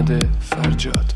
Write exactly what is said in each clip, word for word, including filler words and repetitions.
محمد فرجاد.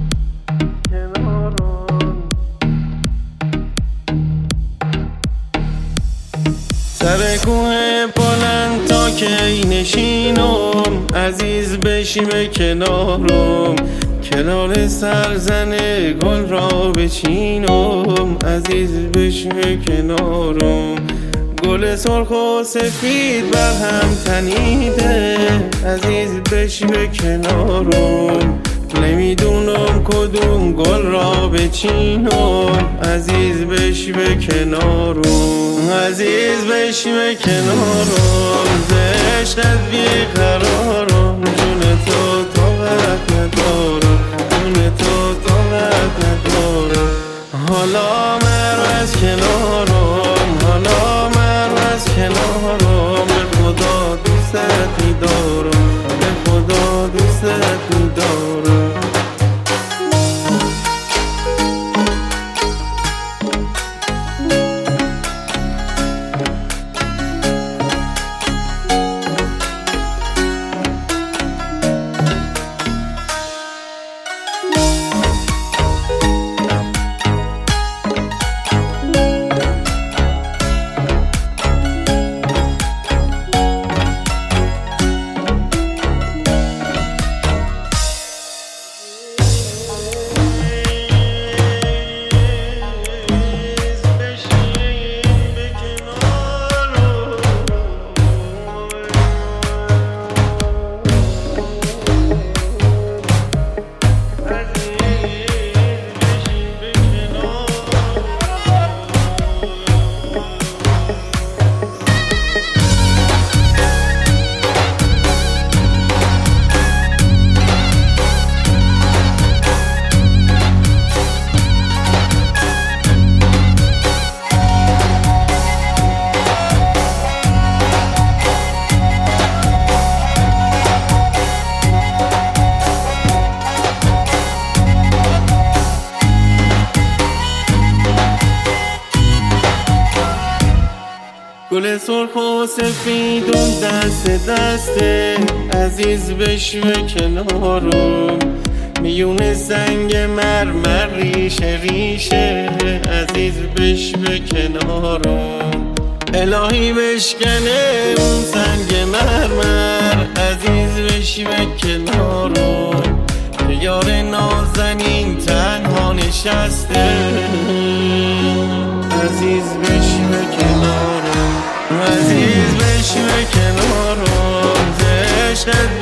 سر کوه بلند تا کی نشینم، عزیز بشی به کنارم، کنار سرزن گل را بچینم، عزیز بشی به کنارم. گل سرخ و سفید بر هم تنیده، عزیز بشی به کنارم، نمیدونم کدوم گل را بچینم، عزیز بشی به کنارم، عزیز بشی به کنارم. ز عشقت بیقرارم، جون تو طاقت ندارم، جون تو طاقت ندارم. حالا مرو از کنارم، حالا مرو از کنارم، به خدا دوستت می‌دارم، به خدا دوستت می‌دارم. گل سرخ و سفیدم دست دسته، عزیز بشی به کنارم، میون سنگ مرمر ریشه ریشه، عزیز بشی به کنارم. الهی بشکنه اون سنگ مرمر، عزیز بشی به کنارم، که یار نازنین تنها نشسته، عزیز بشی به کنارم، عزیز بشی به کنارم. ز عشقت